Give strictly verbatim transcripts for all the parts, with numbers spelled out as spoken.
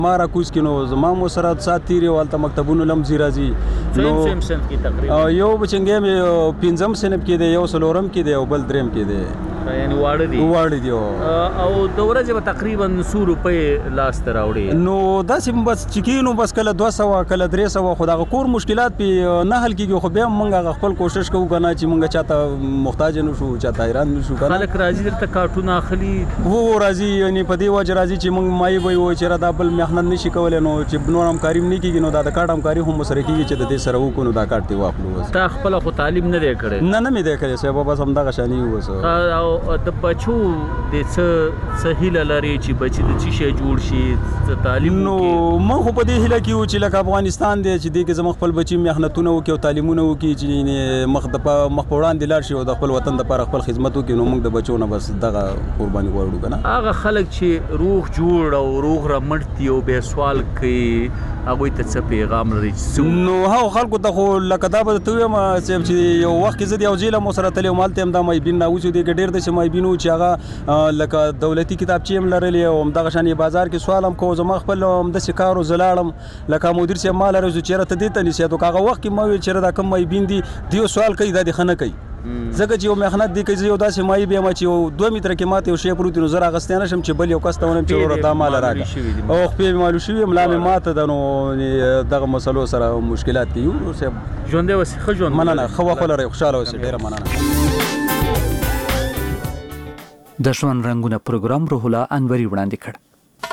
ما را کوز کې نو زما مو سره سات تیرې والته مکتبونو لم زی راځي نو سیم سیم کې تقریبا یو بچنګې مې پنځم سنب کې دی یو سلورم کې دی او بل دریم کې دی یعنی واړه دي واړه دي او د ورځې به تقریبا څو روپۍ لاس ته راوړي نو داسې بس چې کینو بس کله دوه سوه کله درې سوه خو دغه کور مشکلات پې نه حل کېږي خو بیا هم موږ خپل کوشش کوو که نه چې موږ چاته محتاج نه شو چاته حیران نه شو که نه خلک راځي دلته کارټونه اخلي هو راځي یعنی په دې وجه راځي چې موږ مایې به یې وایو چې دا بل محنت نه شي کولی نو چې نور همکاري هم نه کېږي نو دا د کارت همکاري هم ورسره کېږي چې د دې سره وکړو نو دا کارت دې واخلو تا خپله خو تعلیم نه دی کړی نه نه مې دی کړی صاحبه بس همدغه شانې یو اوس او د بچو د څه څه هیله لري چې بچي د څه شی جوړ شي څه تعلیم نو موږ خو په دې هیله کې یو چې لکه افغانستان دی چې دې کې زموږ خپل بچي محنتونه وکړي او تعلیمونه وکړي چې مخ د مخ په وړاندې لاړ شي او د خپل وطن دپاره خپل خدمت وکړي نو موږ د بچو نه بس دغه قرباني غواړو که نه هغه خلک چې روغ جوړ او روغ رمټ دي او بیا سوال کوي هغوی ته څه پیغام لري نو هغو خلکو ته خو لکه دا به درته ووایم صاحب چې یو وخت کې زه د یو ځای له مو سره تللی وم هلته هم دا مایبین راوځي دې کې ډېر داسې مایبین وو چې هغه لکه دولتي کتابچې هم لرلې او همدغه شان یې بازار کې سوال هم کوو زما خپل همداسې کار و زه لاړم لکه مدیر صاحب ما لرې زه چېرې ته دې ته نیسې نو که هغه وخت کې ما ویل چېرې دا کوم مایبین دي دوی سوال کوي دا دې ښه نه کوي ځکه چې یو محنت دی که زه یو داسې مایي بیم چې یو دوه متره کې ماته یو شی پروت وي نو زه راغستی نه شم چې بل یو کس ته ونیم چې وروره دا ماله راکړه او خپې مې معلوم شوي ملا مې ماته ده نو دغه مسلو سره مشکلات کې یو صاحب ژوندی اوسې ښه ژوند مننه ښه وخت ولرئ خوشحاله اوسئ ډېره مننه د ژوند رنګونه پروګرام روح الله انوري وړاندې کړ.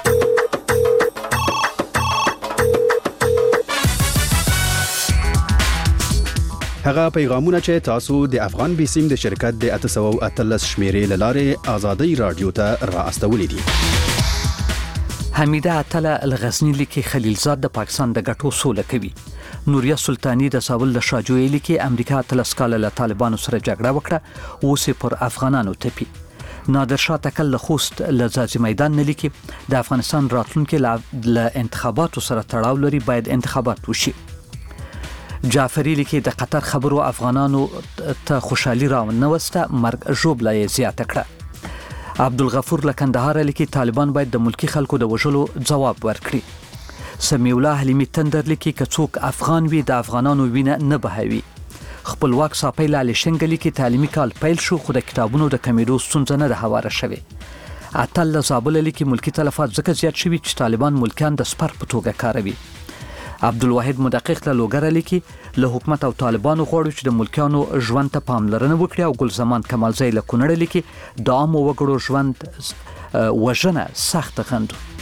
هغه پیغامونه چې تاسو د افغان بیسیم د شرکت د اته سوه او اتلس شمیرې له لارې ازادۍ رادیو ته را استولي دي. حمیده اتله الغزنی لیکي خلیلزاد د پاکستان د ګټو سوله کوي. نوریا سلطانی د ساول د شاجوی لیکي امریکا اتلس کاله له طالبانو سره جګړه وکړه اوس یې پر افغانانو تپي. نادر شاه تکل له خوست له ځاځي میدان نه لیکي د افغانستان راتلونکي له انتخاباتو سره تړاو لري باید انتخابات وشي. جعفری لیکي د قطر خبرو افغانانو ته خوشحالي راونوسته مرګ ژوبله یې زیاته کړه. عبدالغفور له کندهار لیکي طالبان باید د ملکی خلکو د وژلو ځواب ورکړي. سمیع الله حلیمي تندر لیکي که څوک افغان وي د افغانانو وینه نه بهوي. خپلواک ساپی لالی شنګ لیکي تعلیمي کال پیل شو خو د کتابونو د کمیدو ستونزه نه ده هواره شوې. اتل له زابله لیکي ملکی تلفات ځکه زیات شوي چې طالبان ملکیان د سپر په توګه کاروي. عبدالواحد مدقق له لوګره لیکي له حکومت او طالبانو غواړو چې د ملکیانو ژوند ته پاملرنه وکړي او ګلزمان کمالزی له کونړه لیکي د عامو وګړو ژوند وژنه سخته غندو.